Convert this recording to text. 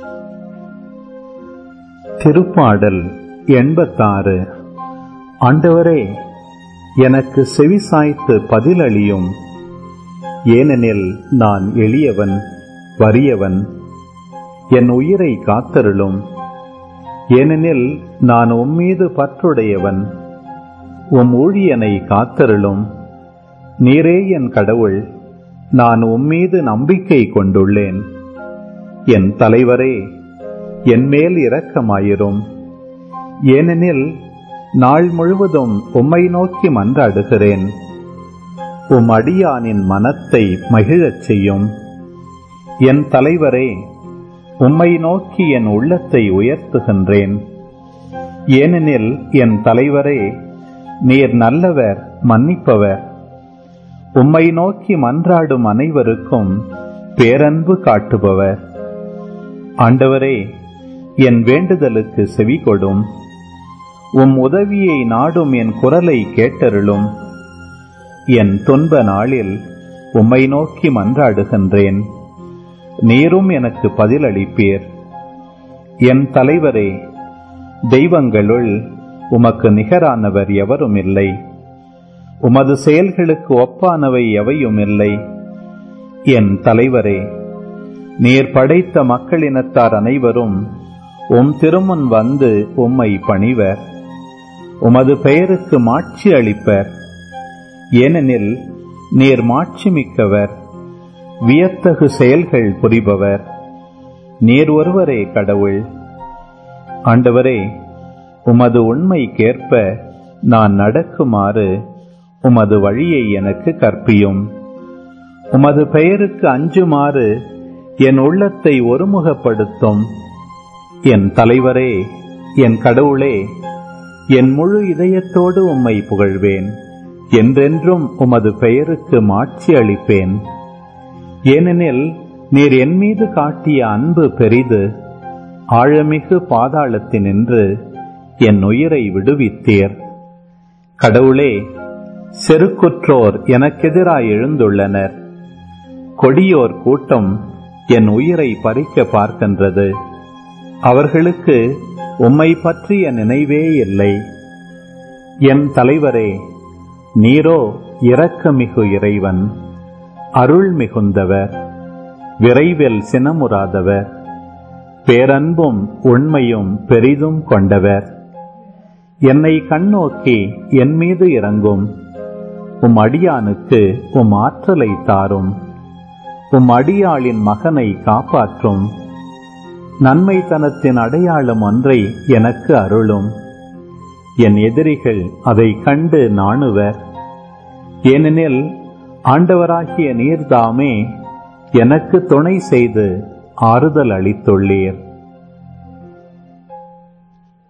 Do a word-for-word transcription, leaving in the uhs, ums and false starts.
திருப்பாடல் எண்பத்தாறு. ஆண்டவரே, எனக்கு செவிசாய்த்து பதிலளியும். ஏனெனில் நான் எளியவன், வறியவன். என் உயிரை காத்தருளும். ஏனெனில் நான் உம்மீது பற்றுடையவன். உம் ஊழியனை காத்தருளும். நீரே என் கடவுள், நான் உம்மீது நம்பிக்கை கொண்டுள்ளேன். என் தலைவரே, என்மேல் இரக்கமாயிரும். ஏனெனில் நாள் முழுவதும் உம்மை நோக்கி மன்றாடுகிறேன். உம் அடியானின் மனத்தை மகிழச் செய்யும். என் தலைவரே, உம்மை நோக்கி என் உள்ளத்தை உயர்த்துகின்றேன். ஏனெனில் என் தலைவரே, நீர் நல்லவர், மன்னிப்பவர். உம்மை நோக்கி மன்றாடும் அனைவருக்கும் பேரன்பு காட்டுபவர். ஆண்டவரே, என் வேண்டுதலுக்கு செவிகொடும். உம் உதவியை நாடும் என் குரலை கேட்டருளும். என் துன்ப நாளில் உம்மை நோக்கி மன்றாடுகின்றேன். நீரும் எனக்கு பதிலளிப்பீர். என் தலைவரே, தெய்வங்களுள் உமக்கு நிகரானவர் எவரும் இல்லை. உமது செயல்களுக்கு ஒப்பானவை எவையும் இல்லை. என் தலைவரே, நீர் படைத்த மக்களினத்தார் அனைவரும் உம் திருமுன் வந்து உம்மை பணிவர். உமது பெயருக்கு மாட்சி அளிப்பர். ஏனெனில் நீர் மாட்சி மிக்கவர், வியத்தகு செயல்கள் புரிபவர். நீர் ஒருவரே கடவுள். ஆண்டவரே, உமது உண்மைக்கேற்ப நான் நடக்குமாறு உமது வழியை எனக்கு கற்பியும். உமது பெயருக்கு அஞ்சுமாறு என் உள்ளத்தை ஒருமுகப்படுத்தும். என் தலைவரே, என் கடவுளே, என் முழு இதயத்தோடு உம்மை புகழ்வேன். என்றென்றும் உமது பெயருக்கு மாட்சி அளிப்பேன். ஏனெனில் நீர் என் மீது காட்டிய அன்பு பெரிது. ஆழமிகு பாதாளத்தினின்று என் உயிரை விடுவித்தீர். கடவுளே, செருக்குற்றோர் எனக்கெதிராய் எழுந்துள்ளனர். கொடியோர் கூட்டம் என் உயிரை பறிக்க பார்க்கின்றது. அவர்களுக்கு உம்மை பற்றிய நினைவே இல்லை. என் தலைவரே, நீரோ இரக்கமிகு இறைவன், அருள் மிகுந்தவர், விரைவில் சினமுறாதவர், பேரன்பும் உண்மையும் பெரிதும் கொண்டவர். என்னை கண்ணோக்கி என் மீது இறங்கும். உம் அடியானுக்கு உம் ஆற்றலை தாரும். உம் அடியாளின் மகனை காப்பாற்றும். நன்மைத்தனத்தின் அடையாளம் ஒன்றை எனக்கு அருளும். என் எதிரிகள் அதை கண்டு நாணுவர். ஏனெனில் ஆண்டவராகிய நீர்தாமே எனக்கு துணை செய்து ஆறுதல் அளித்துள்ளீர்.